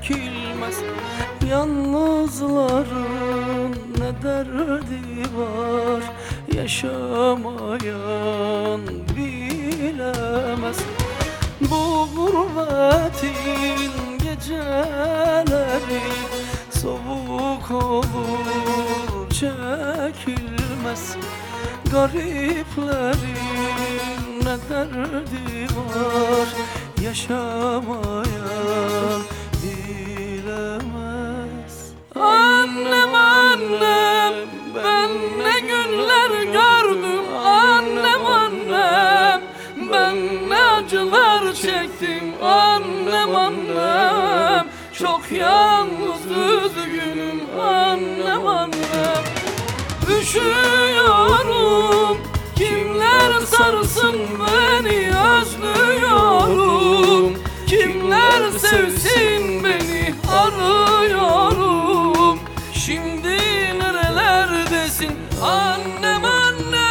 çekilmez. Yalnızların ne derdi var, yaşamayan bilemez. Bu gurbetin geceleri soğuk olur, çekilmez. Gariplerin ne derdi var, yaşamayan bilemez. Annem annem, ben ne günler gördüm. Annem annem, ben ne acılar çektim. Annem annem, çok yalnız üzgünüm. Annem annem, üşüyorum, kimler sarsın beni, özlüyorum. Kimler sevsin beni, arıyorum. Şimdi nerelerdesin annem annem?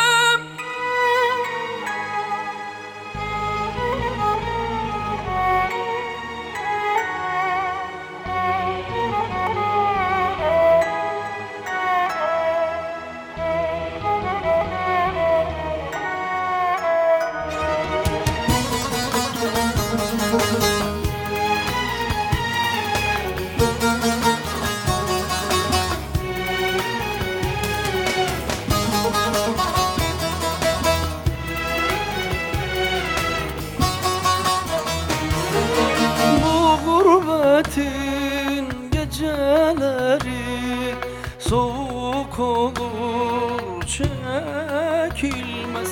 Gurbetin geceleri soğuk olur, çekilmez.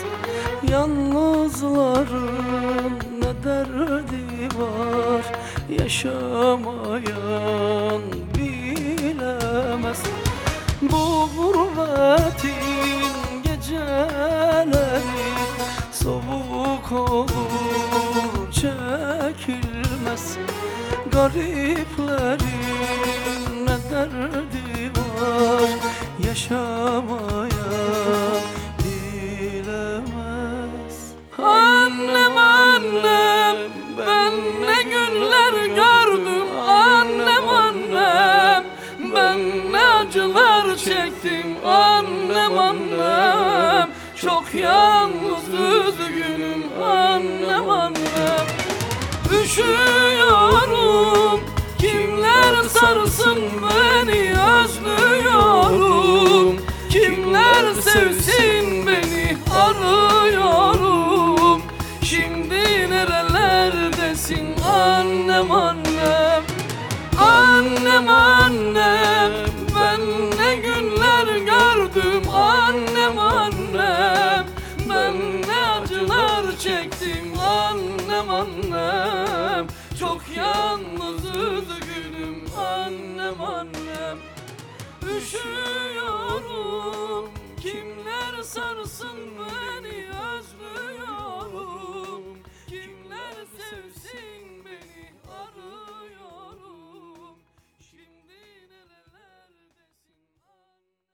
Yalnızların ne derdi var, yaşamayan bilemez. Bu gurbetin geceleri soğuk olur, çekilmez. Gariplerin ne derdi var, yaşamayan bilemez. Annem annem, ben ne günler gördüm. Annem annem, ben ne acılar çektim. Annem annem, çok yalnız üzgünüm. Annem annem, üşüyorum, kimler sarsın beni, özlüyorum. Kimler sevsin beni, arıyorum. Şimdi nerelerdesin annem annem? Annem annem, ben ne günler gördüm. Annem annem, ben ne acılar çektim. Annem annem, çok yalnız üzgünüm. Annem annem, üşüyorum.